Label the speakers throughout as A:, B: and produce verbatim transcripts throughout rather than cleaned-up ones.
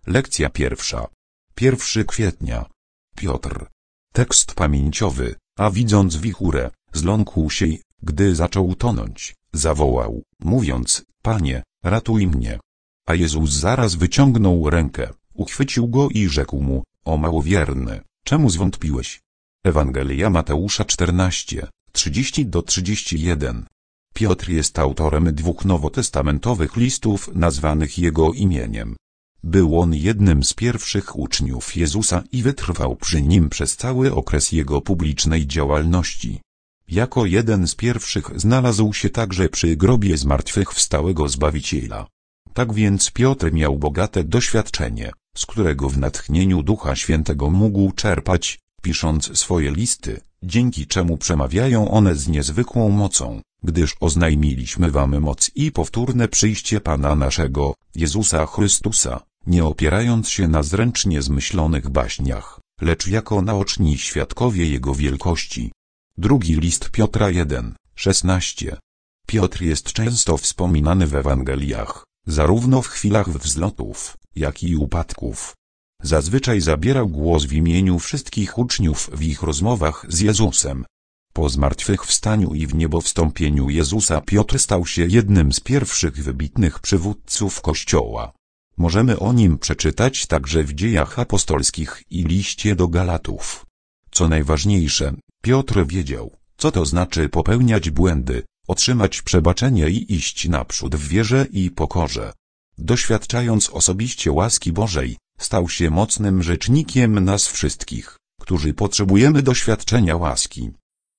A: Lekcja pierwsza. pierwszego kwietnia. Piotr. Tekst pamięciowy, a widząc wichurę, zląkł się i, gdy zaczął tonąć, zawołał, mówiąc, Panie, ratuj mnie. A Jezus zaraz wyciągnął rękę, uchwycił go i rzekł mu, o małowierny, czemu zwątpiłeś? Ewangelia Mateusza czternaście, trzydzieści do trzydziestu jeden. Piotr jest autorem dwóch nowotestamentowych listów nazwanych jego imieniem. Był on jednym z pierwszych uczniów Jezusa i wytrwał przy nim przez cały okres jego publicznej działalności. Jako jeden z pierwszych znalazł się także przy grobie zmartwychwstałego Zbawiciela. Tak więc Piotr miał bogate doświadczenie, z którego w natchnieniu Ducha Świętego mógł czerpać, pisząc swoje listy, dzięki czemu przemawiają one z niezwykłą mocą, gdyż oznajmiliśmy wam moc i powtórne przyjście Pana naszego, Jezusa Chrystusa, nie opierając się na zręcznie zmyślonych baśniach, lecz jako naoczni świadkowie Jego wielkości. Drugi list Piotra jeden, szesnaście. Piotr jest często wspominany w Ewangeliach, zarówno w chwilach wzlotów, jak i upadków. Zazwyczaj zabierał głos w imieniu wszystkich uczniów w ich rozmowach z Jezusem. Po zmartwychwstaniu i w niebowstąpieniu Jezusa Piotr stał się jednym z pierwszych wybitnych przywódców Kościoła. Możemy o nim przeczytać także w Dziejach Apostolskich i liście do Galatów. Co najważniejsze, Piotr wiedział, co to znaczy popełniać błędy, otrzymać przebaczenie i iść naprzód w wierze i pokorze. Doświadczając osobiście łaski Bożej, stał się mocnym rzecznikiem nas wszystkich, którzy potrzebujemy doświadczenia łaski.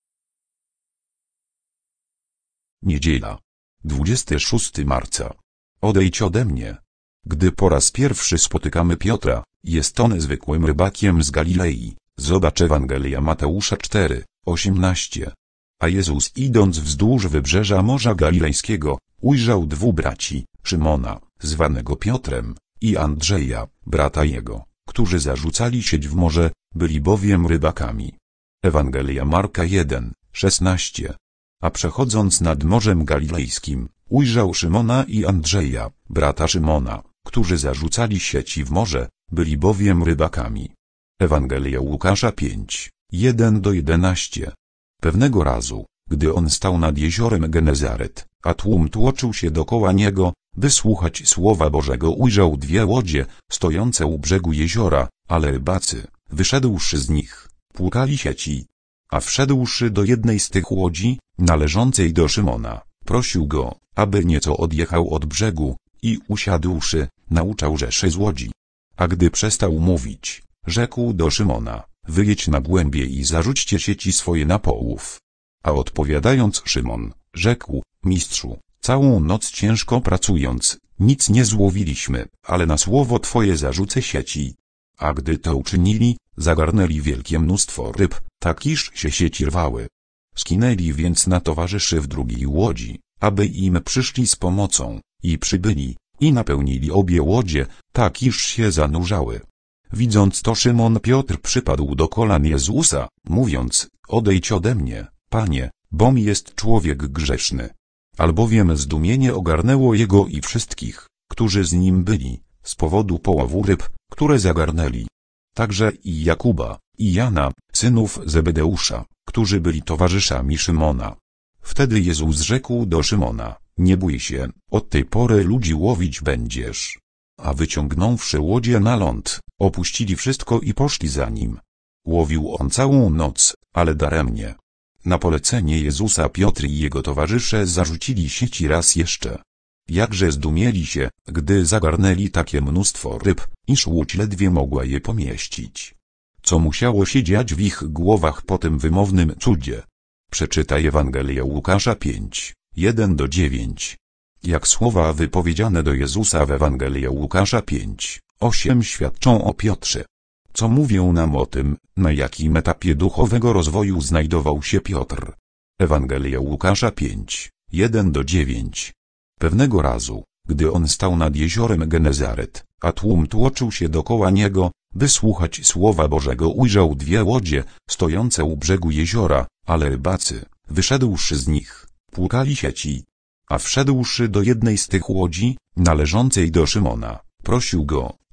A: Niedziela. dwudziestego szóstego marca. Odejdź ode mnie. Gdy po raz pierwszy spotykamy Piotra, jest on zwykłym rybakiem z Galilei. Zobacz Ewangelia Mateusza cztery, osiemnaście. A Jezus, idąc wzdłuż wybrzeża Morza Galilejskiego, ujrzał dwóch braci, Szymona, zwanego Piotrem, i Andrzeja, brata jego, którzy zarzucali sieć w morze, byli bowiem rybakami. Ewangelia Marka jeden, szesnaście. A przechodząc nad Morzem Galilejskim, ujrzał Szymona i Andrzeja, brata Szymona, którzy zarzucali sieci w morze, byli bowiem rybakami. Ewangelia Łukasza pięć, jeden do jedenastu. Pewnego razu, gdy on stał nad jeziorem Genezaret, a tłum tłoczył się dokoła niego, by słuchać słowa Bożego, ujrzał dwie łodzie, stojące u brzegu jeziora, ale rybacy, wyszedłszy z nich, płukali sieci. A wszedłszy do jednej z tych łodzi, należącej do Szymona, prosił go, aby nieco odjechał od brzegu, i usiadłszy, nauczał rzeszy z łodzi. A gdy przestał mówić, rzekł do Szymona, wyjedź na głębie i zarzućcie sieci swoje na połów. A odpowiadając Szymon, rzekł, mistrzu, całą noc ciężko pracując, nic nie złowiliśmy, ale na słowo Twoje zarzucę sieci. A gdy to uczynili, zagarnęli wielkie mnóstwo ryb, tak iż się sieci rwały. Skinęli więc na towarzyszy w drugiej łodzi, aby im przyszli z pomocą, i przybyli, i napełnili obie łodzie, tak iż się zanurzały. Widząc to, Szymon Piotr przypadł do kolan Jezusa, mówiąc, odejdź ode mnie, Panie, bom jest człowiek grzeszny. Albowiem zdumienie ogarnęło jego i wszystkich, którzy z nim byli, z powodu połowu ryb, które zagarnęli. Także i Jakuba, i Jana, synów Zebedeusza, którzy byli towarzyszami Szymona. Wtedy Jezus rzekł do Szymona, nie bój się, od tej pory ludzi łowić będziesz. A wyciągnąwszy łodzie na ląd, opuścili wszystko i poszli za nim. Łowił on całą noc, ale daremnie. Na polecenie Jezusa Piotr i jego towarzysze zarzucili sieci raz jeszcze. Jakże zdumieli się, gdy zagarnęli takie mnóstwo ryb, iż łódź ledwie mogła je pomieścić. Co musiało się dziać w ich głowach po tym wymownym cudzie? Przeczytaj Ewangelię Łukasza pięć, jeden do dziewięciu. Jak słowa wypowiedziane do Jezusa w Ewangelii Łukasza pięć, osiem świadczą o Piotrze. Co mówią nam o tym, na jakim etapie duchowego rozwoju znajdował się Piotr. Ewangelia Łukasza pięć, jeden do dziewięciu. Pewnego razu, gdy on stał nad jeziorem Genezaret, a tłum tłoczył się dokoła niego, by słuchać słowa Bożego, ujrzał dwie łodzie, stojące u brzegu jeziora, ale rybacy, wyszedłszy z nich, płukali sieci. A wszedłszy do jednej z tych łodzi, należącej do Szymona, prosił go,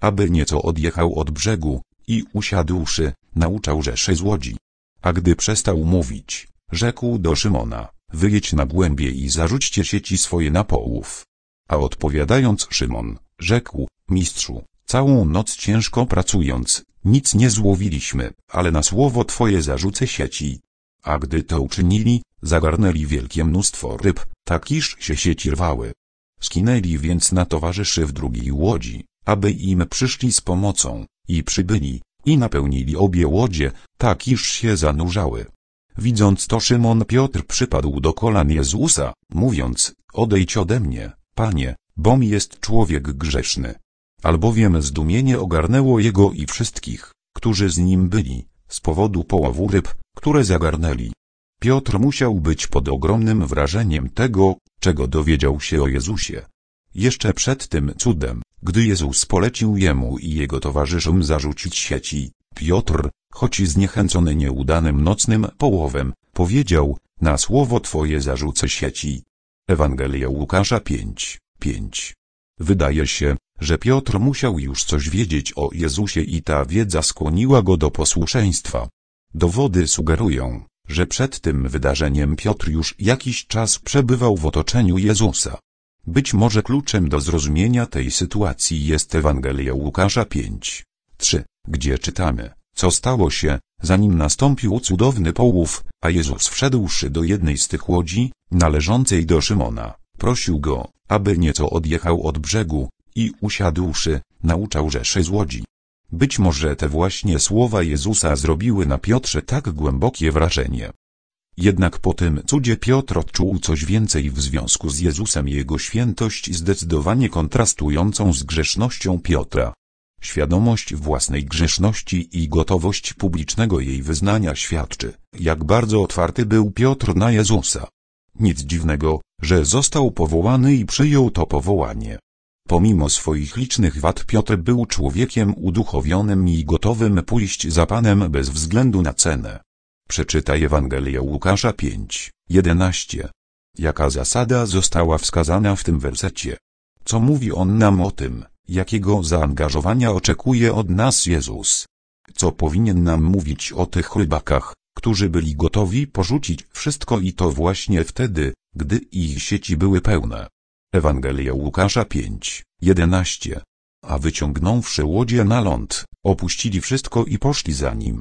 A: aby nieco odjechał od brzegu i usiadłszy, nauczał rzeszy z łodzi. A gdy przestał mówić, rzekł do Szymona: wyjedź na głębie i zarzućcie sieci swoje na połów. A odpowiadając Szymon, rzekł: mistrzu, całą noc ciężko pracując, nic nie złowiliśmy, ale na słowo Twoje zarzucę sieci. A gdy to uczynili, zagarnęli wielkie mnóstwo ryb, tak iż się sieci rwały. Skinęli więc na towarzyszy w drugiej łodzi, aby im przyszli z pomocą, i przybyli, i napełnili obie łodzie, tak iż się zanurzały. Widząc to, Szymon Piotr przypadł do kolan Jezusa, mówiąc: odejdź ode mnie, Panie, bom jest człowiek grzeszny. Albowiem zdumienie ogarnęło jego i wszystkich, którzy z nim byli, z powodu połowu ryb, które zagarnęli. Piotr musiał być pod ogromnym wrażeniem tego, czego dowiedział się o Jezusie. Jeszcze przed tym cudem, gdy Jezus polecił jemu i jego towarzyszom zarzucić sieci, Piotr, choć zniechęcony nieudanym nocnym połowem, powiedział: na słowo Twoje zarzucę sieci. Ewangelia Łukasza pięć, pięć. Wydaje się, że Piotr musiał już coś wiedzieć o Jezusie i ta wiedza skłoniła go do posłuszeństwa. Dowody sugerują, że przed tym wydarzeniem Piotr już jakiś czas przebywał w otoczeniu Jezusa. Być może kluczem do zrozumienia tej sytuacji jest Ewangelia Łukasza pięć, trzy, gdzie czytamy, co stało się, zanim nastąpił cudowny połów, a Jezus wszedłszy do jednej z tych łodzi, należącej do Szymona, prosił go, aby nieco odjechał od brzegu, i usiadłszy, nauczał rzeszy z łodzi. Być może te właśnie słowa Jezusa zrobiły na Piotrze tak głębokie wrażenie. Jednak po tym cudzie Piotr odczuł coś więcej w związku z Jezusem, jego świętość zdecydowanie kontrastującą z grzesznością Piotra. Świadomość własnej grzeszności i gotowość publicznego jej wyznania świadczy, jak bardzo otwarty był Piotr na Jezusa. Nic dziwnego, że został powołany i przyjął to powołanie. Pomimo swoich licznych wad Piotr był człowiekiem uduchowionym i gotowym pójść za Panem bez względu na cenę. Przeczytaj Ewangelię Łukasza pięć, jedenaście. Jaka zasada została wskazana w tym wersecie? Co mówi on nam o tym, jakiego zaangażowania oczekuje od nas Jezus? Co powinien nam mówić o tych rybakach, którzy byli gotowi porzucić wszystko i to właśnie wtedy, gdy ich sieci były pełne? Ewangelia Łukasza pięć, jedenaście. A wyciągnąwszy łodzie na ląd, opuścili wszystko i poszli za nim.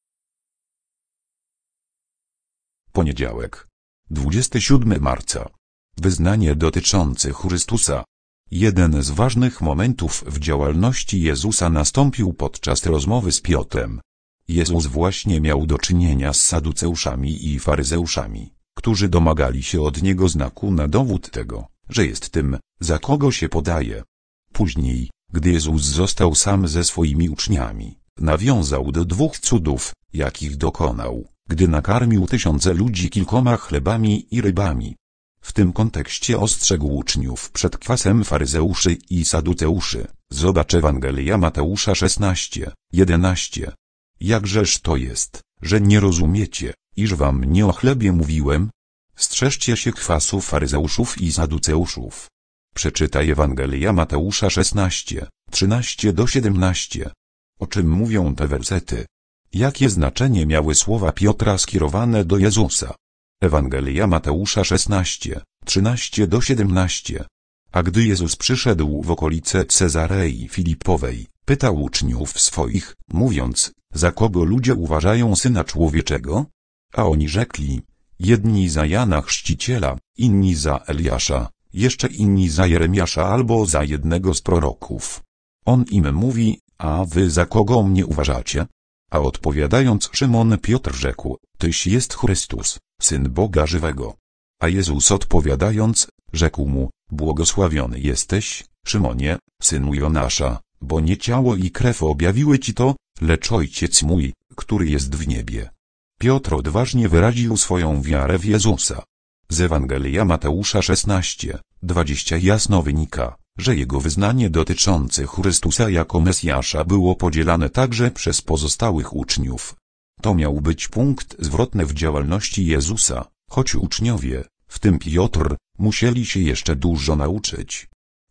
A: Poniedziałek, dwudziestego siódmego marca. Wyznanie dotyczące Chrystusa. Jeden z ważnych momentów w działalności Jezusa nastąpił podczas rozmowy z Piotrem. Jezus właśnie miał do czynienia z saduceuszami i faryzeuszami, którzy domagali się od niego znaku na dowód tego, że jest tym, za kogo się podaje. Później, gdy Jezus został sam ze swoimi uczniami, nawiązał do dwóch cudów, jakich dokonał, gdy nakarmił tysiące ludzi kilkoma chlebami i rybami. W tym kontekście ostrzegł uczniów przed kwasem faryzeuszy i saduceuszy. Zobacz Ewangelia Mateusza szesnaście, jedenaście. Jakżeż to jest, że nie rozumiecie, iż wam nie o chlebie mówiłem? Strzeżcie się kwasu faryzeuszów i saduceuszów. Przeczytaj Ewangelia Mateusza szesnaście, trzynaście do siedemnaście. O czym mówią te wersety? Jakie znaczenie miały słowa Piotra skierowane do Jezusa? Ewangelia Mateusza szesnaście, trzynaście do siedemnaście. A gdy Jezus przyszedł w okolice Cezarei Filipowej, pytał uczniów swoich, mówiąc, za kogo ludzie uważają Syna Człowieczego? A oni rzekli, jedni za Jana Chrzciciela, inni za Eliasza, jeszcze inni za Jeremiasza albo za jednego z proroków. On im mówi, a wy za kogo mnie uważacie? A odpowiadając Szymon Piotr rzekł, Tyś jest Chrystus, Syn Boga żywego. A Jezus odpowiadając, rzekł mu, błogosławiony jesteś, Szymonie, synu Jonasza, bo nie ciało i krew objawiły ci to, lecz Ojciec mój, który jest w niebie. Piotr odważnie wyraził swoją wiarę w Jezusa. Z Ewangelia Mateusza szesnaście, dwadzieścia jasno wynika, że jego wyznanie dotyczące Chrystusa jako Mesjasza było podzielane także przez pozostałych uczniów. To miał być punkt zwrotny w działalności Jezusa, choć uczniowie, w tym Piotr, musieli się jeszcze dużo nauczyć.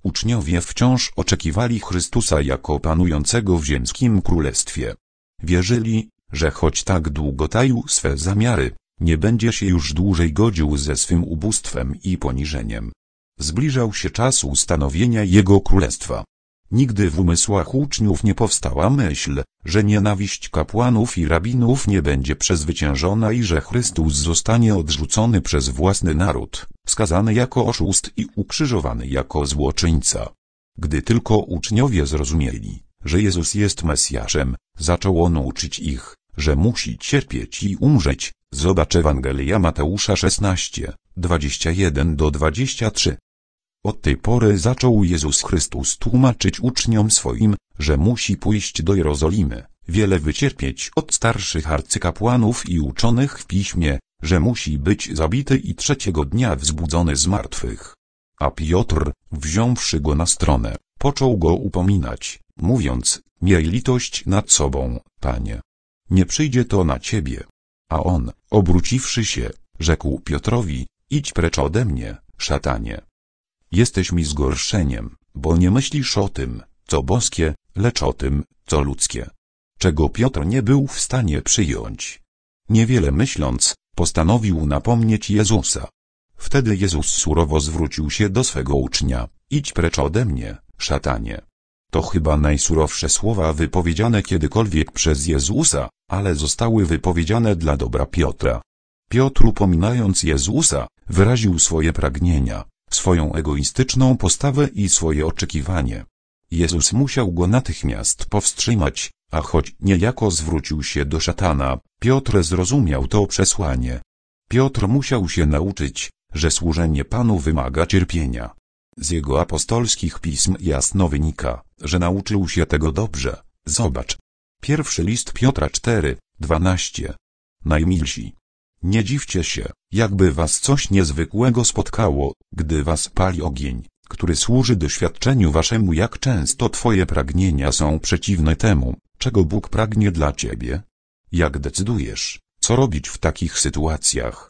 A: Uczniowie wciąż oczekiwali Chrystusa jako panującego w ziemskim królestwie. Wierzyli, że choć tak długo taił swe zamiary, nie będzie się już dłużej godził ze swym ubóstwem i poniżeniem. Zbliżał się czas ustanowienia Jego królestwa. Nigdy w umysłach uczniów nie powstała myśl, że nienawiść kapłanów i rabinów nie będzie przezwyciężona i że Chrystus zostanie odrzucony przez własny naród, skazany jako oszust i ukrzyżowany jako złoczyńca. Gdy tylko uczniowie zrozumieli, że Jezus jest Mesjaszem, zaczął On uczyć ich, że musi cierpieć i umrzeć. Zobacz Ewangelia Mateusza szesnaście, dwadzieścia jeden do dwudziestu trzech. Od tej pory zaczął Jezus Chrystus tłumaczyć uczniom swoim, że musi pójść do Jerozolimy, wiele wycierpieć od starszych arcykapłanów i uczonych w piśmie, że musi być zabity i trzeciego dnia wzbudzony z martwych. A Piotr, wziąwszy go na stronę, począł go upominać, mówiąc: miej litość nad sobą, Panie. Nie przyjdzie to na ciebie. A on, obróciwszy się, rzekł Piotrowi: idź precz ode mnie, szatanie. Jesteś mi zgorszeniem, bo nie myślisz o tym, co boskie, lecz o tym, co ludzkie. Czego Piotr nie był w stanie przyjąć. Niewiele myśląc, postanowił napomnieć Jezusa. Wtedy Jezus surowo zwrócił się do swego ucznia: idź precz ode mnie, szatanie. To chyba najsurowsze słowa wypowiedziane kiedykolwiek przez Jezusa, ale zostały wypowiedziane dla dobra Piotra. Piotr, upominając Jezusa, wyraził swoje pragnienia, swoją egoistyczną postawę i swoje oczekiwanie. Jezus musiał go natychmiast powstrzymać, a choć niejako zwrócił się do szatana, Piotr zrozumiał to przesłanie. Piotr musiał się nauczyć, że służenie Panu wymaga cierpienia. Z jego apostolskich pism jasno wynika, że nauczył się tego dobrze. Zobacz. Pierwszy list Piotra cztery, dwanaście. Najmilsi, nie dziwcie się, jakby was coś niezwykłego spotkało, gdy was pali ogień, który służy doświadczeniu waszemu, jak często twoje pragnienia są przeciwne temu, czego Bóg pragnie dla ciebie. Jak decydujesz, co robić w takich sytuacjach?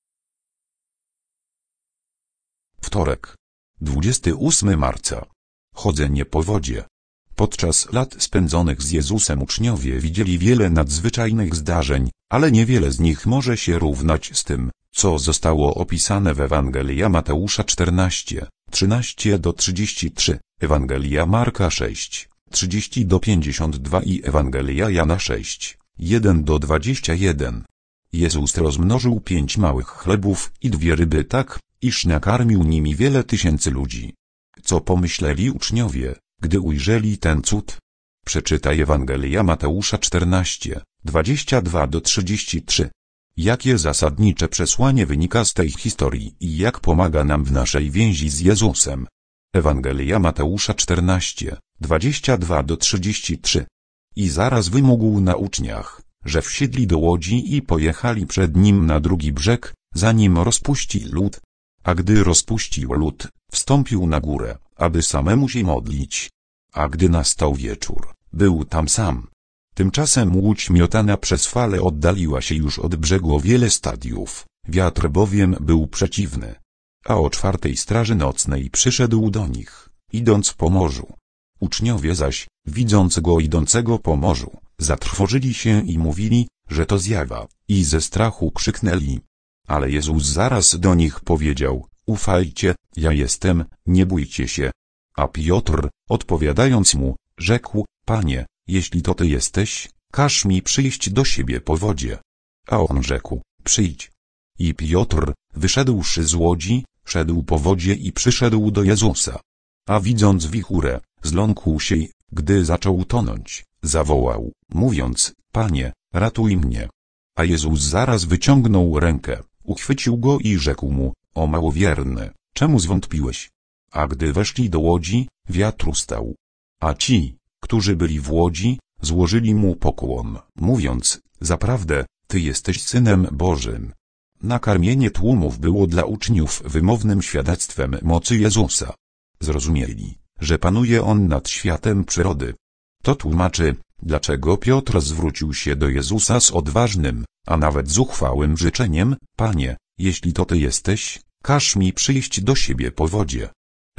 A: Wtorek, dwudziestego ósmego marca. Chodzenie po wodzie. Podczas lat spędzonych z Jezusem uczniowie widzieli wiele nadzwyczajnych zdarzeń, ale niewiele z nich może się równać z tym, co zostało opisane w Ewangelia Mateusza czternaście, trzynaście do trzydziestu trzech, Ewangelia Marka sześć, trzydzieści do pięćdziesięciu dwóch i Ewangelia Jana sześć, jeden do dwudziestu jeden. Jezus rozmnożył pięć małych chlebów i dwie ryby tak, iż nakarmił nimi wiele tysięcy ludzi. Co pomyśleli uczniowie, gdy ujrzeli ten cud? Przeczytaj Ewangelia Mateusza czternaście, dwadzieścia dwa do trzydziestu trzech. Jakie zasadnicze przesłanie wynika z tej historii i jak pomaga nam w naszej więzi z Jezusem? Ewangelia Mateusza czternaście, dwadzieścia dwa do trzydziestu trzech. I zaraz wymógł na uczniach, że wsiedli do łodzi i pojechali przed nim na drugi brzeg, zanim rozpuści lód. A gdy rozpuścił lód, wstąpił na górę, aby samemu się modlić. A gdy nastał wieczór, był tam sam. Tymczasem łódź miotana przez fale oddaliła się już od brzegu o wiele stadiów, wiatr bowiem był przeciwny. A o czwartej straży nocnej przyszedł do nich, idąc po morzu. Uczniowie zaś, widząc go idącego po morzu, zatrwożyli się i mówili, że to zjawa, i ze strachu krzyknęli. Ale Jezus zaraz do nich powiedział: ufajcie, ja jestem, nie bójcie się. A Piotr, odpowiadając mu, rzekł: Panie, jeśli to Ty jesteś, każ mi przyjść do siebie po wodzie. A on rzekł: przyjdź. I Piotr, wyszedłszy z łodzi, szedł po wodzie i przyszedł do Jezusa. A widząc wichurę, zląkł się i, gdy zaczął tonąć, zawołał, mówiąc: Panie, ratuj mnie. A Jezus zaraz wyciągnął rękę, uchwycił go i rzekł mu: o małowierny, czemu zwątpiłeś? A gdy weszli do łodzi, wiatr ustał. A ci, którzy byli w łodzi, złożyli mu pokłon, mówiąc: zaprawdę, Ty jesteś Synem Bożym. Nakarmienie tłumów było dla uczniów wymownym świadectwem mocy Jezusa. Zrozumieli, że panuje On nad światem przyrody. To tłumaczy, dlaczego Piotr zwrócił się do Jezusa z odważnym, a nawet zuchwałym życzeniem: Panie, jeśli to Ty jesteś, każ mi przyjść do siebie po wodzie.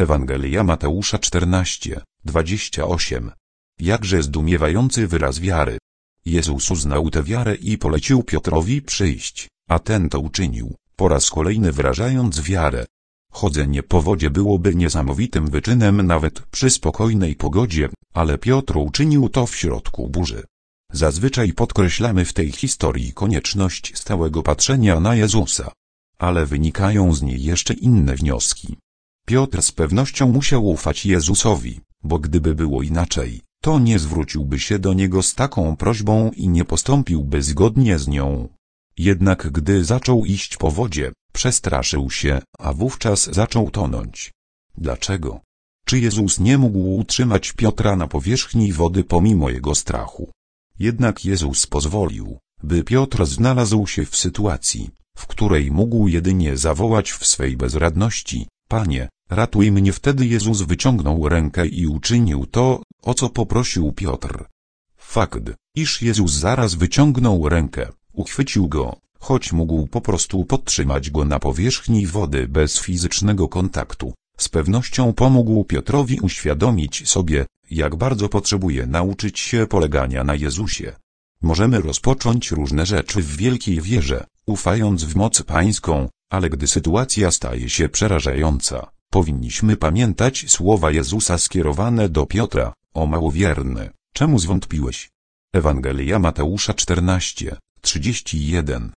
A: Ewangelia Mateusza czternaście, dwadzieścia osiem. Jakże zdumiewający wyraz wiary. Jezus uznał tę wiarę i polecił Piotrowi przyjść, a ten to uczynił, po raz kolejny wyrażając wiarę. Chodzenie po wodzie byłoby niesamowitym wyczynem nawet przy spokojnej pogodzie, ale Piotr uczynił to w środku burzy. Zazwyczaj podkreślamy w tej historii konieczność stałego patrzenia na Jezusa. Ale wynikają z niej jeszcze inne wnioski. Piotr z pewnością musiał ufać Jezusowi, bo gdyby było inaczej, to nie zwróciłby się do Niego z taką prośbą i nie postąpiłby zgodnie z nią. Jednak gdy zaczął iść po wodzie, przestraszył się, a wówczas zaczął tonąć. Dlaczego? Czy Jezus nie mógł utrzymać Piotra na powierzchni wody pomimo jego strachu? Jednak Jezus pozwolił, by Piotr znalazł się w sytuacji, w której mógł jedynie zawołać w swej bezradności: Panie, ratuj mnie. Wtedy Jezus wyciągnął rękę i uczynił to, o co poprosił Piotr. Fakt, iż Jezus zaraz wyciągnął rękę, uchwycił go, choć mógł po prostu podtrzymać go na powierzchni wody bez fizycznego kontaktu, z pewnością pomógł Piotrowi uświadomić sobie, jak bardzo potrzebuje nauczyć się polegania na Jezusie. Możemy rozpocząć różne rzeczy w wielkiej wierze, ufając w moc Pańską, ale gdy sytuacja staje się przerażająca, powinniśmy pamiętać słowa Jezusa skierowane do Piotra: o małowierny, czemu zwątpiłeś? Ewangelia Mateusza czternaście, trzydzieści jeden.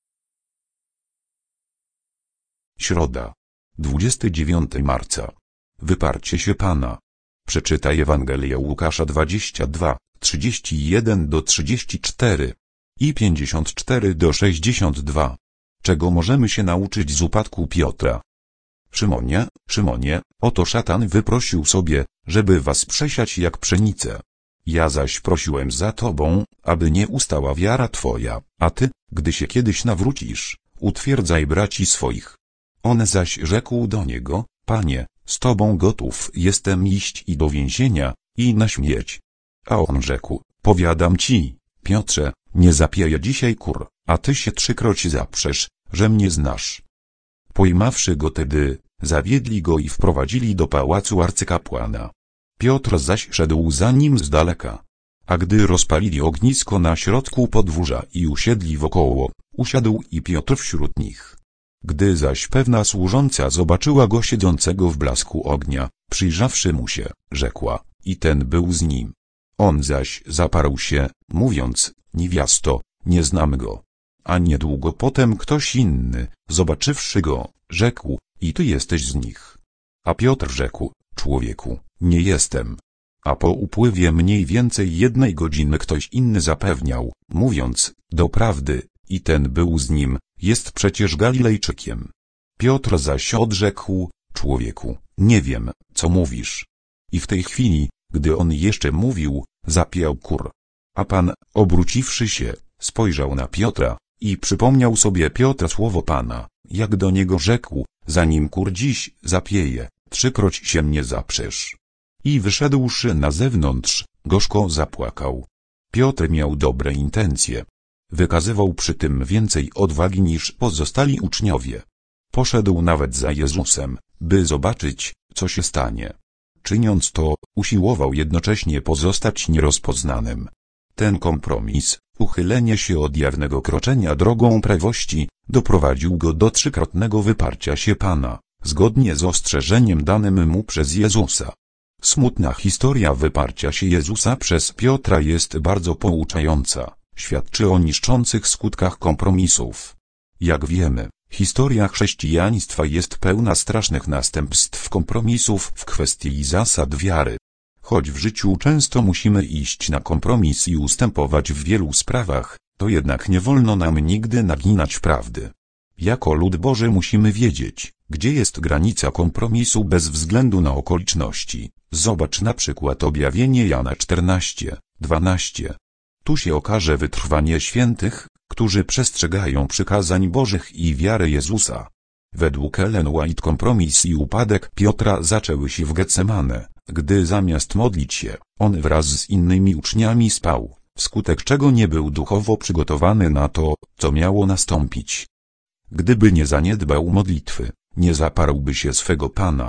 A: Środa, dwudziestego dziewiątego marca. Wyparcie się Pana. Przeczytaj Ewangelię Łukasza dwadzieścia dwa, trzydzieści jeden do trzydziestu czterech i pięćdziesiąt cztery do sześćdziesięciu dwóch. Czego możemy się nauczyć z upadku Piotra? Szymonie, Szymonie, oto szatan wyprosił sobie, żeby was przesiać jak pszenicę. Ja zaś prosiłem za tobą, aby nie ustała wiara twoja, a ty, gdy się kiedyś nawrócisz, utwierdzaj braci swoich. On zaś rzekł do niego: Panie, z tobą gotów jestem iść i do więzienia, i na śmierć. A on rzekł: powiadam ci, Piotrze, nie zapieję dzisiaj kur, a ty się trzykroć zaprzesz, że mnie znasz. Pojmawszy go tedy, zawiedli go i wprowadzili do pałacu arcykapłana. Piotr zaś szedł za nim z daleka. A gdy rozpalili ognisko na środku podwórza i usiedli wokoło, usiadł i Piotr wśród nich. Gdy zaś pewna służąca zobaczyła go siedzącego w blasku ognia, przyjrzawszy mu się, rzekła: i ten był z nim. On zaś zaparł się, mówiąc: niewiasto, nie znam go. A niedługo potem ktoś inny, zobaczywszy go, rzekł: i ty jesteś z nich. A Piotr rzekł: człowieku, nie jestem. A po upływie mniej więcej jednej godziny ktoś inny zapewniał, mówiąc: doprawdy, i ten był z nim, jest przecież Galilejczykiem. Piotr zaś odrzekł: człowieku, nie wiem, co mówisz. I w tej chwili, gdy on jeszcze mówił, zapiał kur. A Pan, obróciwszy się, spojrzał na Piotra i przypomniał sobie Piotra słowo Pana, jak do niego rzekł: zanim kur dziś zapieje, trzykroć się mnie zaprzesz. I wyszedłszy na zewnątrz, gorzko zapłakał. Piotr miał dobre intencje. Wykazywał przy tym więcej odwagi niż pozostali uczniowie. Poszedł nawet za Jezusem, by zobaczyć, co się stanie. Czyniąc to, usiłował jednocześnie pozostać nierozpoznanym. Ten kompromis, uchylenie się od jawnego kroczenia drogą prawości, doprowadził go do trzykrotnego wyparcia się Pana, zgodnie z ostrzeżeniem danym mu przez Jezusa. Smutna historia wyparcia się Jezusa przez Piotra jest bardzo pouczająca, świadczy o niszczących skutkach kompromisów. Jak wiemy, historia chrześcijaństwa jest pełna strasznych następstw kompromisów w kwestii zasad wiary. Choć w życiu często musimy iść na kompromis i ustępować w wielu sprawach, to jednak nie wolno nam nigdy naginać prawdy. Jako lud Boży musimy wiedzieć, gdzie jest granica kompromisu bez względu na okoliczności. Zobacz na przykład objawienie Jana czternaście, dwanaście. Tu się okaże wytrwanie świętych, którzy przestrzegają przykazań Bożych i wiary Jezusa. Według Ellen White kompromis i upadek Piotra zaczęły się w Getsemane, gdy zamiast modlić się, on wraz z innymi uczniami spał, wskutek czego nie był duchowo przygotowany na to, co miało nastąpić. Gdyby nie zaniedbał modlitwy, nie zaparłby się swego Pana.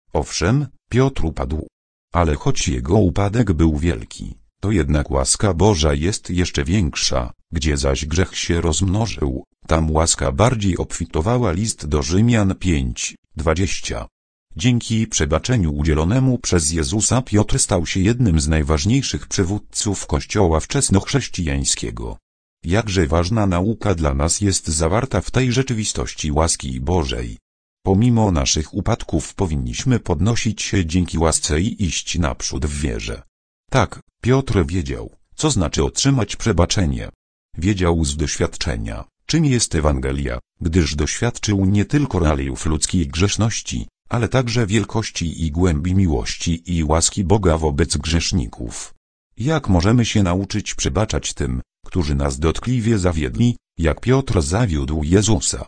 A: Owszem, Piotr upadł. Ale choć jego upadek był wielki, to jednak łaska Boża jest jeszcze większa, gdzie zaś grzech się rozmnożył, tam łaska bardziej obfitowała. List do Rzymian pięć, dwadzieścia. Dzięki przebaczeniu udzielonemu przez Jezusa Piotr stał się jednym z najważniejszych przywódców Kościoła wczesnochrześcijańskiego. Jakże ważna nauka dla nas jest zawarta w tej rzeczywistości łaski Bożej. Pomimo naszych upadków powinniśmy podnosić się dzięki łasce i iść naprzód w wierze. Tak, Piotr wiedział, co znaczy otrzymać przebaczenie. Wiedział z doświadczenia, czym jest Ewangelia, gdyż doświadczył nie tylko realiów ludzkiej grzeszności, ale także wielkości i głębi miłości i łaski Boga wobec grzeszników. Jak możemy się nauczyć przebaczać tym, którzy nas dotkliwie zawiedli, jak Piotr zawiódł Jezusa?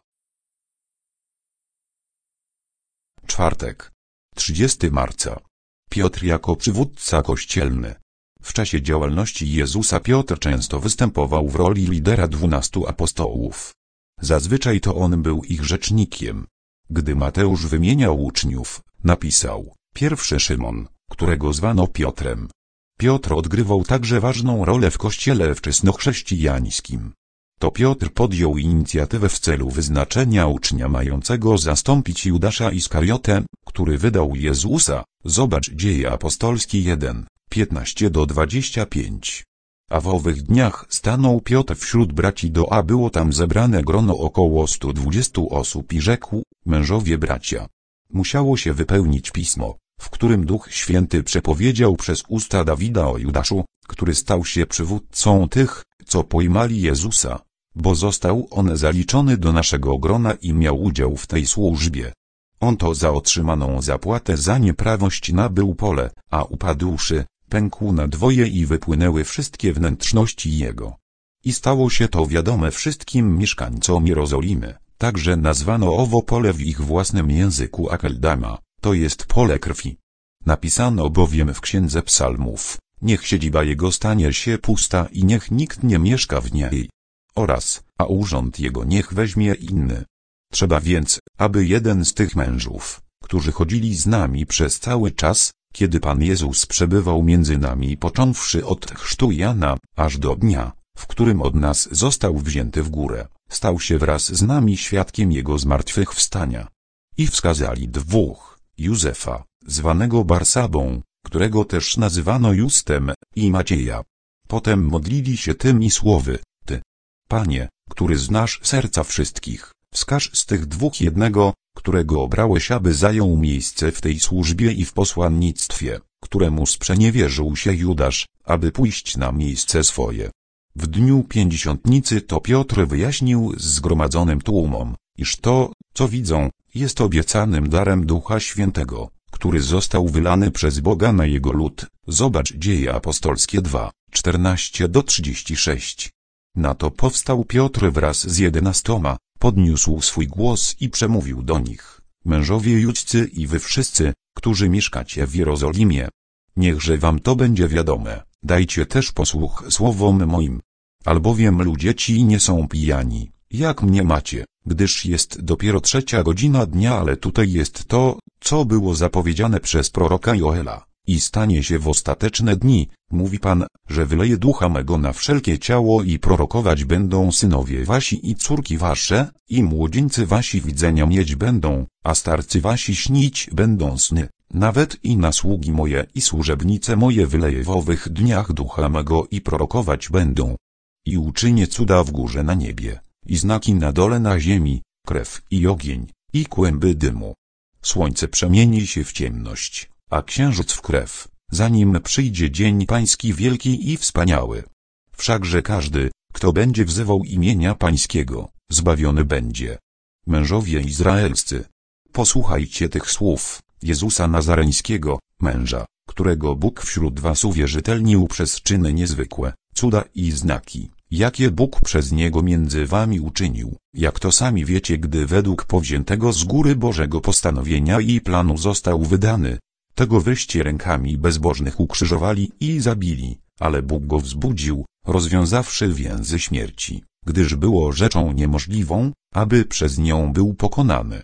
A: Czwartek, trzydziestego marca. Piotr jako przywódca kościelny. W czasie działalności Jezusa Piotr często występował w roli lidera dwunastu apostołów. Zazwyczaj to on był ich rzecznikiem. Gdy Mateusz wymieniał uczniów, napisał: pierwszy Szymon, którego zwano Piotrem. Piotr odgrywał także ważną rolę w kościele wczesnochrześcijańskim. To Piotr podjął inicjatywę w celu wyznaczenia ucznia mającego zastąpić Judasza Iskariotę, który wydał Jezusa. Zobacz Dzieje apostolskie jeden, piętnaście do dwudziestu pięciu. A w owych dniach stanął Piotr wśród braci do a było tam zebrane grono około stu dwudziestu osób i rzekł: mężowie bracia, musiało się wypełnić pismo, w którym Duch Święty przepowiedział przez usta Dawida o Judaszu, który stał się przywódcą tych, co pojmali Jezusa, bo został on zaliczony do naszego grona i miał udział w tej służbie. On to za otrzymaną zapłatę za nieprawość nabył pole, a upadłszy, pękł na dwoje i wypłynęły wszystkie wnętrzności jego. I stało się to wiadome wszystkim mieszkańcom Jerozolimy, także nazwano owo pole w ich własnym języku Akeldama, to jest pole krwi. Napisano bowiem w Księdze Psalmów: niech siedziba jego stanie się pusta i niech nikt nie mieszka w niej. Oraz, a urząd jego niech weźmie inny. Trzeba więc, aby jeden z tych mężów, którzy chodzili z nami przez cały czas, kiedy Pan Jezus przebywał między nami począwszy od chrztu Jana, aż do dnia, w którym od nas został wzięty w górę, stał się wraz z nami świadkiem Jego zmartwychwstania. I wskazali dwóch, Józefa, zwanego Barsabą, którego też nazywano Justem, i Macieja. Potem modlili się tymi słowy: Ty, Panie, który znasz serca wszystkich, wskaż z tych dwóch jednego, którego obrałeś, aby zajął miejsce w tej służbie i w posłannictwie, któremu sprzeniewierzył się Judasz, aby pójść na miejsce swoje. W dniu pięćdziesiątnicy to Piotr wyjaśnił zgromadzonym tłumom, iż to, co widzą, jest obiecanym darem Ducha Świętego, który został wylany przez Boga na jego lud. Zobacz Dzieje apostolskie dwa, czternaście do trzydziestu sześciu. Na to powstał Piotr wraz z jedenastoma, podniósł swój głos i przemówił do nich: mężowie judzcy i wy wszyscy, którzy mieszkacie w Jerozolimie, niechże wam to będzie wiadome, dajcie też posłuch słowom moim. Albowiem ludzie ci nie są pijani, jak mnie macie, gdyż jest dopiero trzecia godzina dnia, ale tutaj jest to, co było zapowiedziane przez proroka Joela. I stanie się w ostateczne dni, mówi Pan, że wyleję ducha mego na wszelkie ciało i prorokować będą synowie wasi i córki wasze, i młodzieńcy wasi widzenia mieć będą, a starcy wasi śnić będą sny. Nawet i na sługi moje i służebnice moje wyleję w owych dniach ducha mego i prorokować będą. I uczynię cuda w górze na niebie, i znaki na dole na ziemi, krew i ogień, i kłęby dymu. Słońce przemieni się w ciemność, a księżyc w krew, zanim przyjdzie dzień pański wielki i wspaniały. Wszakże każdy, kto będzie wzywał imienia pańskiego, zbawiony będzie. Mężowie izraelscy, posłuchajcie tych słów Jezusa Nazareńskiego, męża, którego Bóg wśród was uwierzytelnił przez czyny niezwykłe, cuda i znaki, jakie Bóg przez niego między wami uczynił, jak to sami wiecie, gdy według powziętego z góry Bożego postanowienia i planu został wydany. Tego wyście rękami bezbożnych ukrzyżowali i zabili, ale Bóg go wzbudził, rozwiązawszy więzy śmierci, gdyż było rzeczą niemożliwą, aby przez nią był pokonany.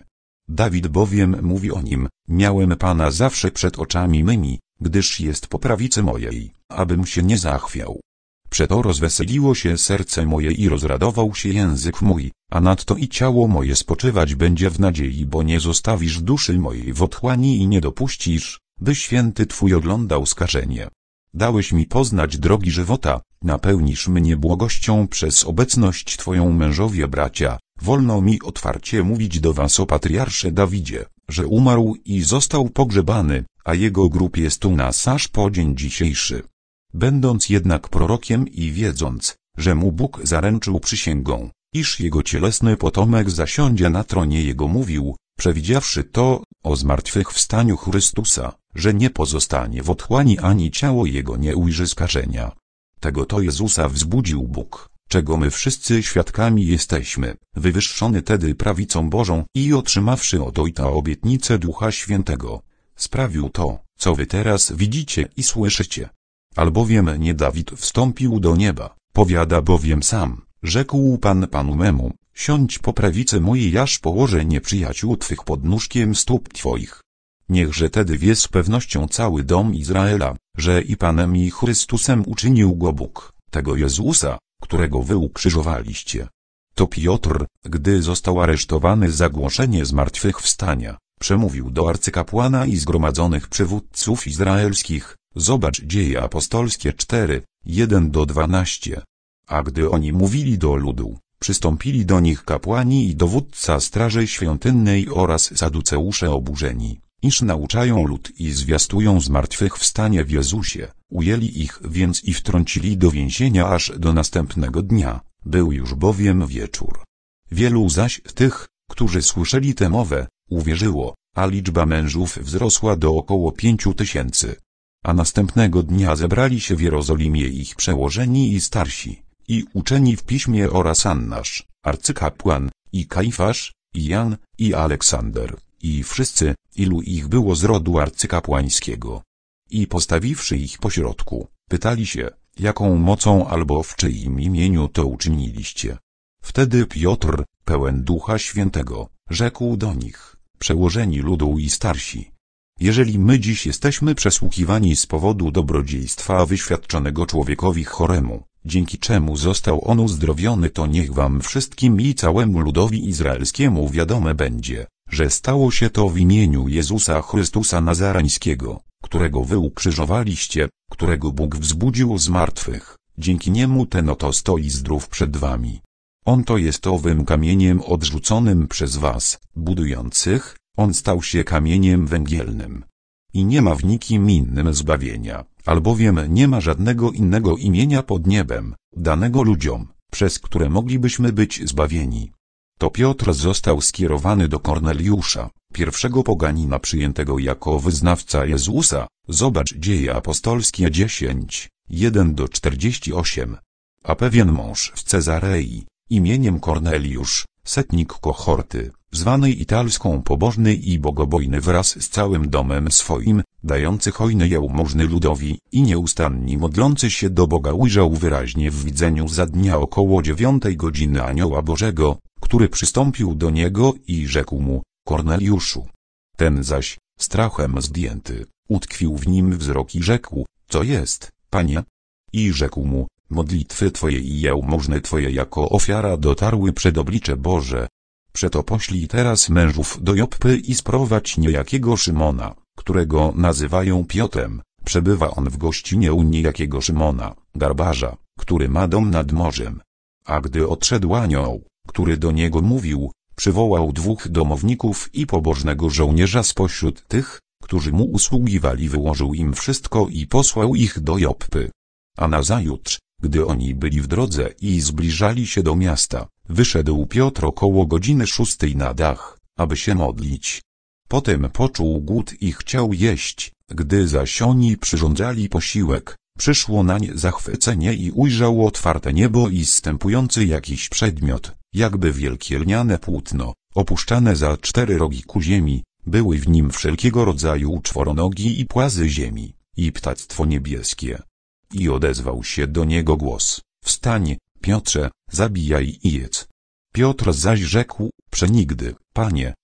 A: Dawid bowiem mówi o nim: miałem Pana zawsze przed oczami mymi, gdyż jest po prawicy mojej, abym się nie zachwiał. Przeto rozweseliło się serce moje i rozradował się język mój, a nadto i ciało moje spoczywać będzie w nadziei, bo nie zostawisz duszy mojej w otchłani i nie dopuścisz, by święty Twój oglądał skażenie. Dałeś mi poznać drogi żywota, napełnisz mnie błogością przez obecność Twoją. Mężowie bracia, wolno mi otwarcie mówić do was o patriarsze Dawidzie, że umarł i został pogrzebany, a jego grób jest u nas aż po dzień dzisiejszy. Będąc jednak prorokiem i wiedząc, że mu Bóg zaręczył przysięgą, iż jego cielesny potomek zasiądzie na tronie jego, mówił, przewidziawszy to, o zmartwychwstaniu Chrystusa, że nie pozostanie w otchłani ani ciało jego nie ujrzy skażenia. Tego to Jezusa wzbudził Bóg, czego my wszyscy świadkami jesteśmy, wywyższony tedy prawicą Bożą i otrzymawszy od Ojca obietnicę Ducha Świętego, sprawił to, co wy teraz widzicie i słyszycie. Albowiem nie Dawid wstąpił do nieba, powiada bowiem sam, rzekł Pan Panu memu, siądź po prawicy mojej, aż położę nieprzyjaciół Twych pod nóżkiem stóp Twoich. Niechże tedy wie z pewnością cały dom Izraela, że i Panem i Chrystusem uczynił go Bóg, tego Jezusa, którego wy ukrzyżowaliście. To Piotr, gdy został aresztowany za głoszenie zmartwychwstania, przemówił do arcykapłana i zgromadzonych przywódców izraelskich. Zobacz Dzieje apostolskie cztery, jeden do dwunastu. A gdy oni mówili do ludu, przystąpili do nich kapłani i dowódca straży świątynnej oraz saduceusze oburzeni, iż nauczają lud i zwiastują zmartwychwstanie w Jezusie. Ujęli ich więc i wtrącili do więzienia aż do następnego dnia, był już bowiem wieczór. Wielu zaś tych, którzy słyszeli tę mowę, uwierzyło, a liczba mężów wzrosła do około pięciu tysięcy. A następnego dnia zebrali się w Jerozolimie ich przełożeni i starsi, i uczeni w piśmie oraz Annasz, arcykapłan, i Kaifasz, i Jan, i Aleksander, i wszyscy, ilu ich było z rodu arcykapłańskiego. I postawiwszy ich pośrodku, pytali się, jaką mocą albo w czyim imieniu to uczyniliście. Wtedy Piotr, pełen Ducha Świętego, rzekł do nich, przełożeni ludu i starsi: jeżeli my dziś jesteśmy przesłuchiwani z powodu dobrodziejstwa wyświadczonego człowiekowi choremu, dzięki czemu został on uzdrowiony, to niech wam wszystkim i całemu ludowi izraelskiemu wiadome będzie, że stało się to w imieniu Jezusa Chrystusa Nazareńskiego, którego wy ukrzyżowaliście, którego Bóg wzbudził z martwych. Dzięki niemu ten oto stoi zdrów przed wami. On to jest owym kamieniem odrzuconym przez was, budujących, on stał się kamieniem węgielnym. I nie ma w nikim innym zbawienia, albowiem nie ma żadnego innego imienia pod niebem, danego ludziom, przez które moglibyśmy być zbawieni. To Piotr został skierowany do Korneliusza, pierwszego poganina przyjętego jako wyznawca Jezusa. Zobacz Dzieje apostolskie dziesięć, jeden do czterdziestu ośmiu. A pewien mąż w Cezarei, imieniem Korneliusz, setnik kohorty, zwanej italską pobożny i bogobojny wraz z całym domem swoim, dający hojne jałmużny ludowi i nieustannie modlący się do Boga, ujrzał wyraźnie w widzeniu za dnia około dziewiątej godziny anioła Bożego, który przystąpił do niego i rzekł mu: Korneliuszu. Ten zaś, strachem zdjęty, utkwił w nim wzrok i rzekł: co jest, Panie? I rzekł mu: modlitwy Twoje i jałmużny Twoje jako ofiara dotarły przed oblicze Boże. Przeto poślij teraz mężów do Joppy i sprowadź niejakiego Szymona, którego nazywają Piotrem. Przebywa on w gościnie u niejakiego Szymona, garbarza, który ma dom nad morzem. A gdy odszedł anioł, który do niego mówił, przywołał dwóch domowników i pobożnego żołnierza spośród tych, którzy mu usługiwali, wyłożył im wszystko i posłał ich do Joppy. A nazajutrz, gdy oni byli w drodze i zbliżali się do miasta, wyszedł Piotr około godziny szóstej na dach, aby się modlić. Potem poczuł głód i chciał jeść, gdy zaś oni przyrządzali posiłek, przyszło nań zachwycenie i ujrzał otwarte niebo i zstępujący jakiś przedmiot, jakby wielkie lniane płótno, opuszczane za cztery rogi ku ziemi, były w nim wszelkiego rodzaju czworonogi i płazy ziemi, i ptactwo niebieskie. I odezwał się do niego głos: wstań, Piotrze, zabijaj i jedz. Piotr zaś rzekł: przenigdy, Panie,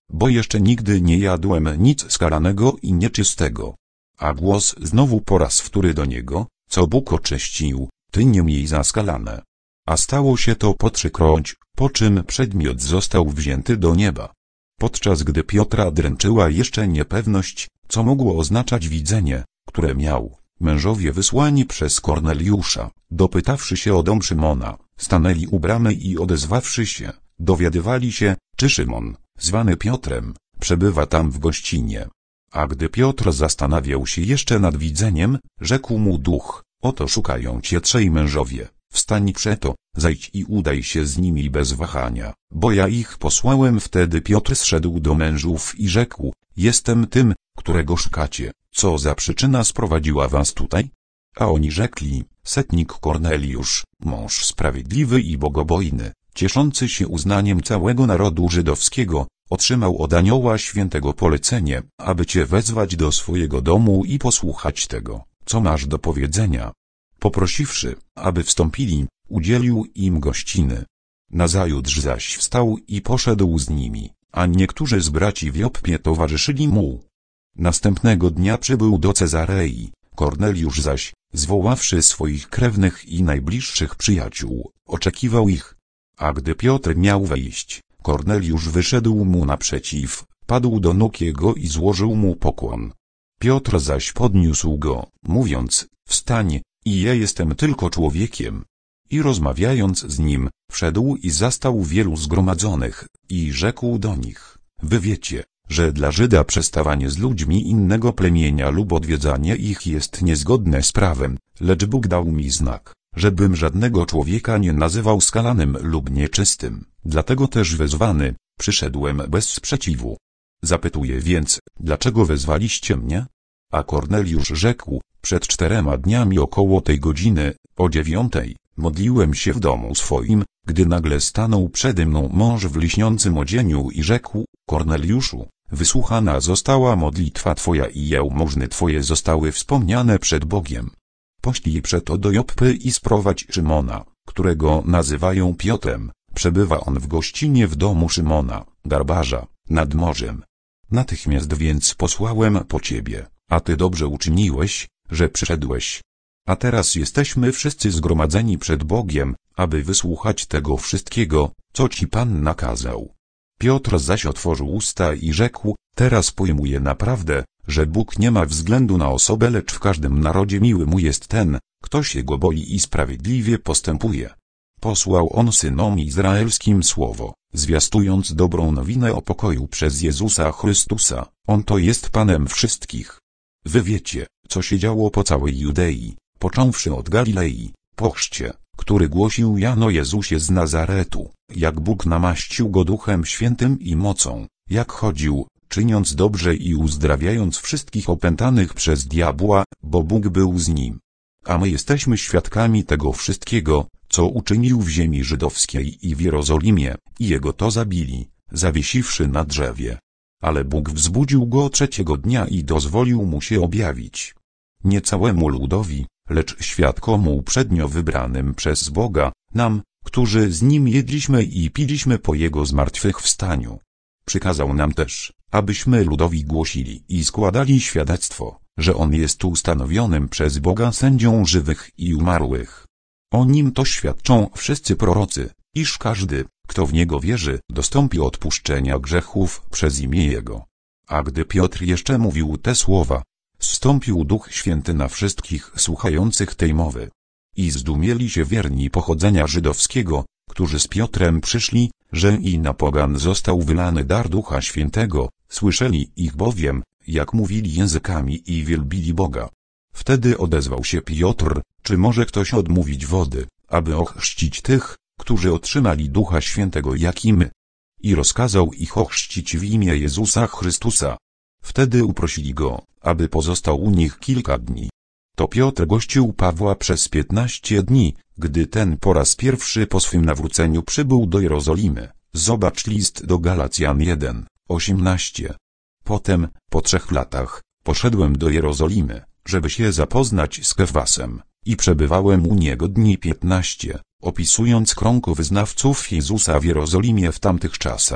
A: bo jeszcze nigdy nie jadłem nic skalanego i nieczystego. A głos znowu po raz wtóry do niego, co Bóg oczyścił, ty nie miej za skalane. A stało się to po trzykroć, po czym przedmiot został wzięty do nieba. Podczas gdy Piotra dręczyła jeszcze niepewność, co mogło oznaczać widzenie, które miał, mężowie wysłani przez Korneliusza, dopytawszy się o dom Szymona, stanęli u bramy i odezwawszy się, dowiadywali się, czy Szymon, zwany Piotrem, przebywa tam w gościnie. A gdy Piotr zastanawiał się jeszcze nad widzeniem, rzekł mu duch, oto szukają cię trzej mężowie, wstań przeto, zajdź i udaj się z nimi bez wahania, bo ja ich posłałem. Wtedy Piotr zszedł do mężów i rzekł, jestem tym, którego szukacie, co za przyczyna sprowadziła was tutaj? A oni rzekli, setnik Korneliusz, mąż sprawiedliwy i bogobojny, cieszący się uznaniem całego narodu żydowskiego, otrzymał od Anioła Świętego polecenie, aby cię wezwać do swojego domu i posłuchać tego, co masz do powiedzenia. Poprosiwszy, aby wstąpili, udzielił im gościny. Nazajutrz zaś wstał i poszedł z nimi, a niektórzy z braci w Joppie towarzyszyli mu. Następnego dnia przybył do Cezarei, Korneliusz zaś, zwoławszy swoich krewnych i najbliższych przyjaciół, oczekiwał ich. A gdy Piotr miał wejść, Korneliusz wyszedł mu naprzeciw, padł do nóg jego i złożył mu pokłon. Piotr zaś podniósł go, mówiąc, wstań, i ja jestem tylko człowiekiem. I rozmawiając z nim, wszedł i zastał wielu zgromadzonych, i rzekł do nich, wy wiecie, że dla Żyda przestawanie z ludźmi innego plemienia lub odwiedzanie ich jest niezgodne z prawem, lecz Bóg dał mi znak, żebym żadnego człowieka nie nazywał skalanym lub nieczystym, dlatego też wezwany, przyszedłem bez sprzeciwu. Zapytuję więc, dlaczego wezwaliście mnie? A Korneliusz rzekł, przed czterema dniami około tej godziny, o dziewiątej, modliłem się w domu swoim, gdy nagle stanął przede mną mąż w lśniącym odzieniu i rzekł, Korneliuszu, wysłuchana została modlitwa twoja i jałmużny twoje zostały wspomniane przed Bogiem. Poślij przeto do Joppy i sprowadź Szymona, którego nazywają Piotrem, przebywa on w gościnie w domu Szymona, garbarza, nad morzem. Natychmiast więc posłałem po ciebie, a ty dobrze uczyniłeś, że przyszedłeś. A teraz jesteśmy wszyscy zgromadzeni przed Bogiem, aby wysłuchać tego wszystkiego, co ci Pan nakazał. Piotr zaś otworzył usta i rzekł, teraz pojmuję naprawdę, że Bóg nie ma względu na osobę, lecz w każdym narodzie miły mu jest ten, kto się go boi i sprawiedliwie postępuje. Posłał on synom izraelskim słowo, zwiastując dobrą nowinę o pokoju przez Jezusa Chrystusa, on to jest Panem wszystkich. Wy wiecie, co się działo po całej Judei, począwszy od Galilei, po chrzcie, który głosił Jan o Jezusie z Nazaretu, jak Bóg namaścił go Duchem Świętym i mocą, jak chodził, czyniąc dobrze i uzdrawiając wszystkich opętanych przez diabła, bo Bóg był z nim. A my jesteśmy świadkami tego wszystkiego, co uczynił w ziemi żydowskiej i w Jerozolimie, i jego to zabili, zawiesiwszy na drzewie. Ale Bóg wzbudził go trzeciego dnia i dozwolił mu się objawić. Nie całemu ludowi, lecz świadkom uprzednio wybranym przez Boga, nam, którzy z nim jedliśmy i piliśmy po jego zmartwychwstaniu. Przykazał nam też, abyśmy ludowi głosili i składali świadectwo, że on jest ustanowionym przez Boga sędzią żywych i umarłych. O nim to świadczą wszyscy prorocy, iż każdy, kto w niego wierzy, dostąpi odpuszczenia grzechów przez imię jego. A gdy Piotr jeszcze mówił te słowa, zstąpił Duch Święty na wszystkich słuchających tej mowy. I zdumieli się wierni pochodzenia żydowskiego, którzy z Piotrem przyszli, że i na pogan został wylany dar Ducha Świętego, słyszeli ich bowiem, jak mówili językami i wielbili Boga. Wtedy odezwał się Piotr, czy może ktoś odmówić wody, aby ochrzcić tych, którzy otrzymali Ducha Świętego jak i my? I rozkazał ich ochrzcić w imię Jezusa Chrystusa. Wtedy uprosili go, aby pozostał u nich kilka dni. To Piotr gościł Pawła przez piętnaście dni, gdy ten po raz pierwszy po swym nawróceniu przybył do Jerozolimy. Zobacz list do Galacjan jeden, osiemnaście. Potem, po trzech latach, poszedłem do Jerozolimy, żeby się zapoznać z Kefasem, i przebywałem u niego dni piętnaście, opisując krąg wyznawców Jezusa w Jerozolimie w tamtych czasach.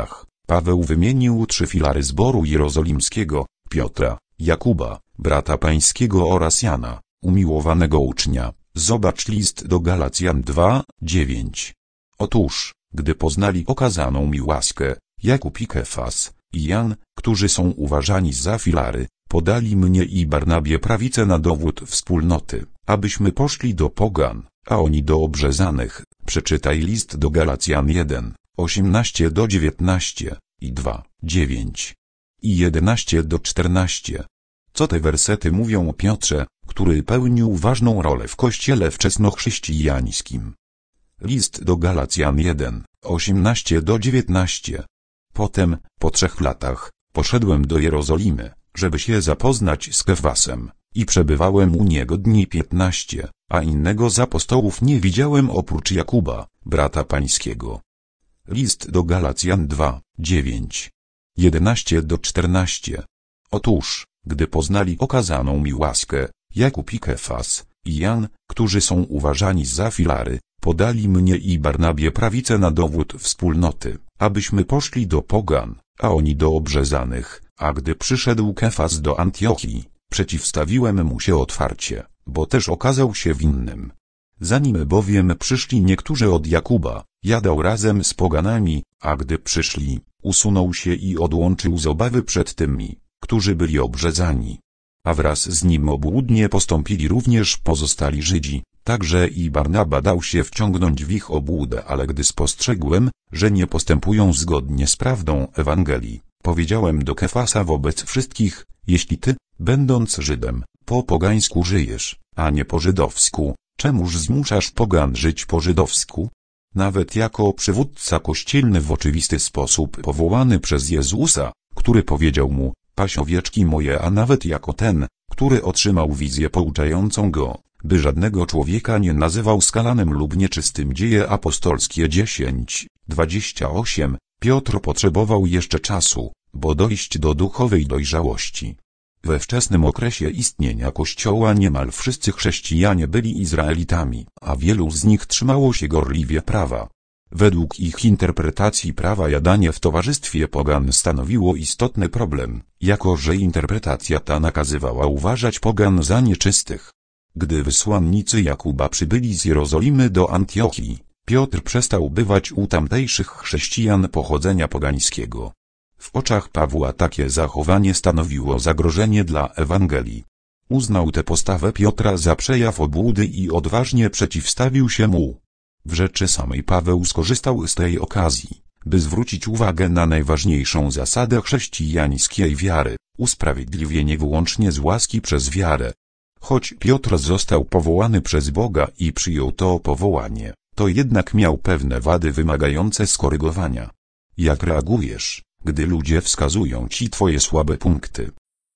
A: Paweł wymienił trzy filary zboru jerozolimskiego: Piotra, Jakuba, brata pańskiego oraz Jana, umiłowanego ucznia. Zobacz list do Galacjan dwa, dziewięć. Otóż, gdy poznali okazaną mi łaskę, Jakub i Kefas, i Jan, którzy są uważani za filary, podali mnie i Barnabie prawicę na dowód wspólnoty, abyśmy poszli do pogan, a oni do obrzezanych. Przeczytaj list do Galacjan jeden, osiemnaście do dziewiętnaście, i dwa, dziewięć. I jedenaście do czternaście. Co te wersety mówią o Piotrze, który pełnił ważną rolę w kościele wczesnochrześcijańskim? List do Galacjan jeden, osiemnaście do dziewiętnaście. Potem, po trzech latach, poszedłem do Jerozolimy, żeby się zapoznać z Kefasem, i przebywałem u niego dni piętnaście, a innego z apostołów nie widziałem oprócz Jakuba, brata pańskiego. List do Galacjan dwa, dziewięć. jedenaście do czternaście. Otóż, gdy poznali okazaną mi łaskę, Jakub i Kefas, i Jan, którzy są uważani za filary, podali mnie i Barnabie prawicę na dowód wspólnoty, abyśmy poszli do pogan, a oni do obrzezanych. A gdy przyszedł Kefas do Antiochii, przeciwstawiłem mu się otwarcie, bo też okazał się winnym. Zanim bowiem przyszli niektórzy od Jakuba, jadał razem z poganami, a gdy przyszli, usunął się i odłączył z obawy przed tymi, którzy byli obrzezani. A wraz z nim obłudnie postąpili również pozostali Żydzi, także i Barnaba dał się wciągnąć w ich obłudę, ale gdy spostrzegłem, że nie postępują zgodnie z prawdą Ewangelii, powiedziałem do Kefasa wobec wszystkich: jeśli ty, będąc Żydem, po pogańsku żyjesz, a nie po żydowsku, czemuż zmuszasz pogan żyć po żydowsku? Nawet jako przywódca kościelny w oczywisty sposób powołany przez Jezusa, który powiedział mu: paś owieczki moje, a nawet jako ten, który otrzymał wizję pouczającą go, by żadnego człowieka nie nazywał skalanym lub nieczystym. Dzieje apostolskie dziesięć, dwadzieścia osiem. Piotr potrzebował jeszcze czasu, bo dojść do duchowej dojrzałości. We wczesnym okresie istnienia Kościoła niemal wszyscy chrześcijanie byli Izraelitami, a wielu z nich trzymało się gorliwie prawa. Według ich interpretacji prawa jadanie w towarzystwie pogan stanowiło istotny problem, jako że interpretacja ta nakazywała uważać pogan za nieczystych. Gdy wysłannicy Jakuba przybyli z Jerozolimy do Antiochii, Piotr przestał bywać u tamtejszych chrześcijan pochodzenia pogańskiego. W oczach Pawła takie zachowanie stanowiło zagrożenie dla Ewangelii. Uznał tę postawę Piotra za przejaw obłudy i odważnie przeciwstawił się mu. W rzeczy samej Paweł skorzystał z tej okazji, by zwrócić uwagę na najważniejszą zasadę chrześcijańskiej wiary: usprawiedliwienie wyłącznie z łaski przez wiarę. Choć Piotr został powołany przez Boga i przyjął to powołanie, to jednak miał pewne wady wymagające skorygowania. Jak reagujesz, gdy ludzie wskazują ci twoje słabe punkty?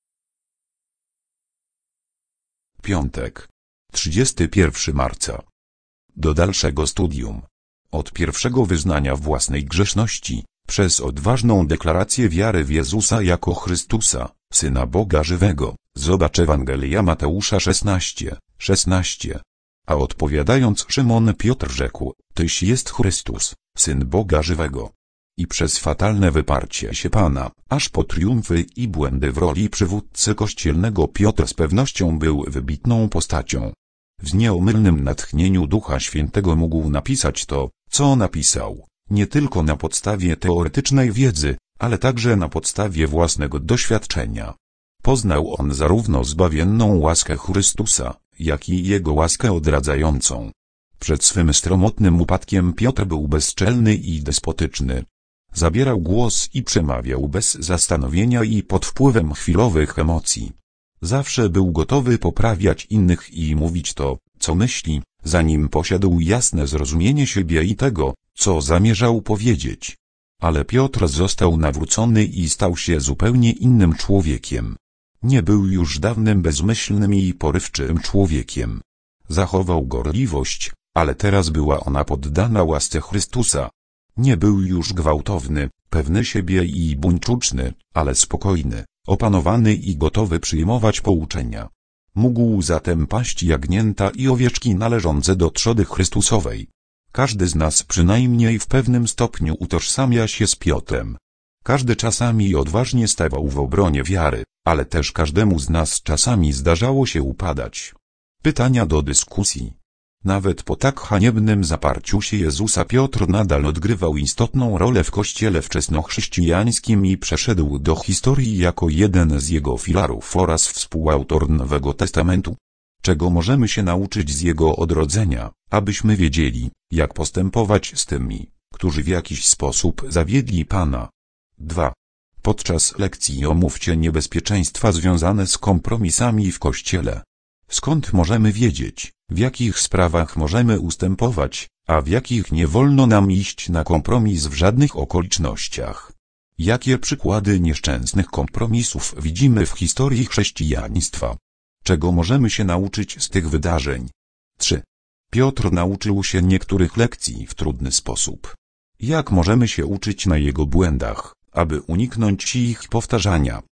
A: Piątek, trzydziestego pierwszego marca. Do dalszego studium. Od pierwszego wyznania własnej grzeszności, przez odważną deklarację wiary w Jezusa jako Chrystusa, Syna Boga żywego, zobacz Ewangelia Mateusza szesnaście, szesnaście. A odpowiadając Szymon Piotr rzekł: Tyś jest Chrystus, Syn Boga żywego. I przez fatalne wyparcie się Pana, aż po triumfy i błędy w roli przywódcy kościelnego, Piotr z pewnością był wybitną postacią. W nieomylnym natchnieniu Ducha Świętego mógł napisać to, co napisał, nie tylko na podstawie teoretycznej wiedzy, ale także na podstawie własnego doświadczenia. Poznał on zarówno zbawienną łaskę Chrystusa, jak i Jego łaskę odradzającą. Przed swym stromotnym upadkiem Piotr był bezczelny i despotyczny. Zabierał głos i przemawiał bez zastanowienia i pod wpływem chwilowych emocji. Zawsze był gotowy poprawiać innych i mówić to, co myśli, zanim posiadł jasne zrozumienie siebie i tego, co zamierzał powiedzieć. Ale Piotr został nawrócony i stał się zupełnie innym człowiekiem. Nie był już dawnym bezmyślnym i porywczym człowiekiem. Zachował gorliwość, ale teraz była ona poddana łasce Chrystusa. Nie był już gwałtowny, pewny siebie i buńczuczny, ale spokojny, opanowany i gotowy przyjmować pouczenia. Mógł zatem paść jagnięta i owieczki należące do trzody Chrystusowej. Każdy z nas przynajmniej w pewnym stopniu utożsamia się z Piotrem. Każdy czasami odważnie stawał w obronie wiary, ale też każdemu z nas czasami zdarzało się upadać. Pytania do dyskusji. Nawet po tak haniebnym zaparciu się Jezusa Piotr nadal odgrywał istotną rolę w kościele wczesnochrześcijańskim i przeszedł do historii jako jeden z jego filarów oraz współautor Nowego Testamentu. Czego możemy się nauczyć z jego odrodzenia, abyśmy wiedzieli, jak postępować z tymi, którzy w jakiś sposób zawiedli Pana. dwa. Podczas lekcji omówcie niebezpieczeństwa związane z kompromisami w Kościele. Skąd możemy wiedzieć, w jakich sprawach możemy ustępować, a w jakich nie wolno nam iść na kompromis w żadnych okolicznościach? Jakie przykłady nieszczęsnych kompromisów widzimy w historii chrześcijaństwa? Czego możemy się nauczyć z tych wydarzeń? trzy. Piotr nauczył się niektórych lekcji w trudny sposób. Jak możemy się uczyć na jego błędach, aby uniknąć ich powtarzania?